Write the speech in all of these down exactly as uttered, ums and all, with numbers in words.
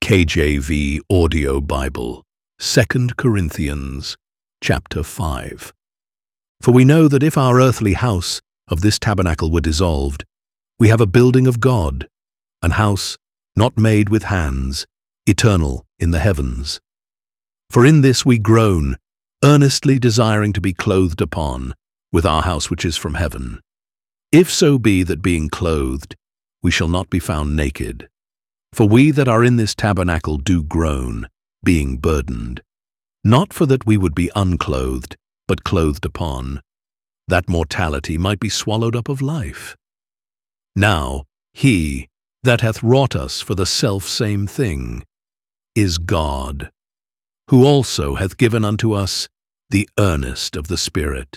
K J V Audio Bible, Second Corinthians, chapter five. For we know that if our earthly house of this tabernacle were dissolved, we have a building of God, an house not made with hands, eternal in the heavens. For in this we groan, earnestly desiring to be clothed upon with our house which is from heaven. If so be that being clothed, we shall not be found naked. For we that are in this tabernacle do groan, being burdened, not for that we would be unclothed, but clothed upon, that mortality might be swallowed up of life. Now he that hath wrought us for the selfsame thing is God, who also hath given unto us the earnest of the Spirit.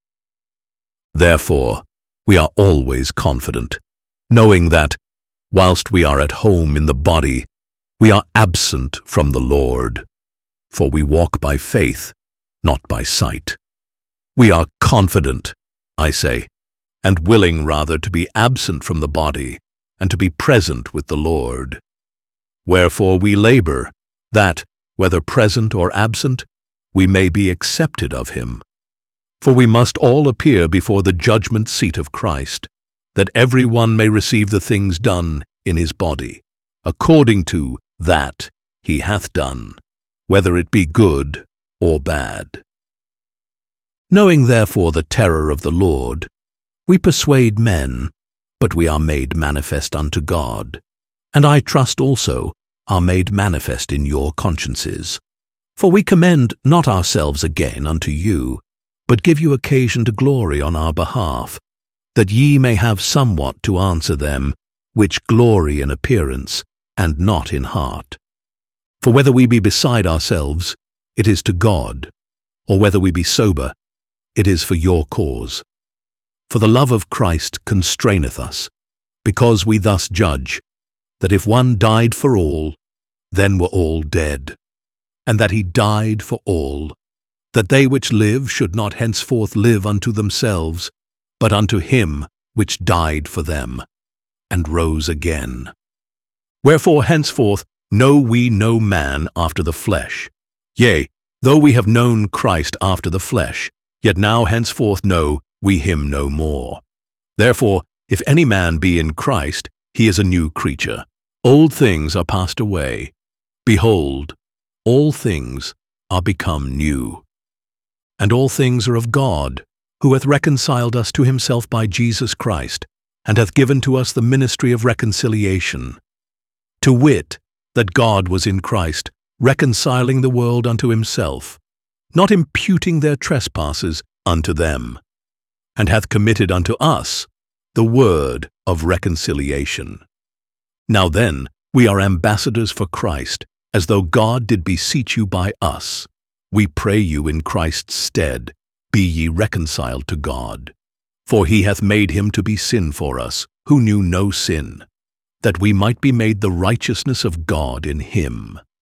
Therefore we are always confident, knowing that, whilst we are at home in the body, we are absent from the Lord. For we walk by faith, not by sight. We are confident, I say, and willing rather to be absent from the body, and to be present with the Lord. Wherefore we labor, that, whether present or absent, we may be accepted of him. For we must all appear before the judgment seat of Christ, that every one may receive the things done in his body, according to that he hath done, whether it be good or bad. Knowing therefore the terror of the Lord, we persuade men, but we are made manifest unto God, and I trust also are made manifest in your consciences. For we commend not ourselves again unto you, but give you occasion to glory on our behalf, that ye may have somewhat to answer them which glory in appearance, and not in heart. For whether we be beside ourselves, it is to God, or whether we be sober, it is for your cause. For the love of Christ constraineth us, because we thus judge, that if one died for all, then were all dead, and that he died for all, that they which live should not henceforth live unto themselves, but unto him which died for them, and rose again. Wherefore henceforth know we no man after the flesh. Yea, though we have known Christ after the flesh, yet now henceforth know we him no more. Therefore, if any man be in Christ, he is a new creature. Old things are passed away. Behold, all things are become new. And all things are of God, who hath reconciled us to himself by Jesus Christ, and hath given to us the ministry of reconciliation. To wit, that God was in Christ, reconciling the world unto himself, not imputing their trespasses unto them, and hath committed unto us the word of reconciliation. Now then, we are ambassadors for Christ, as though God did beseech you by us. We pray you in Christ's stead, be ye reconciled to God. For he hath made him to be sin for us, who knew no sin, that we might be made the righteousness of God in him.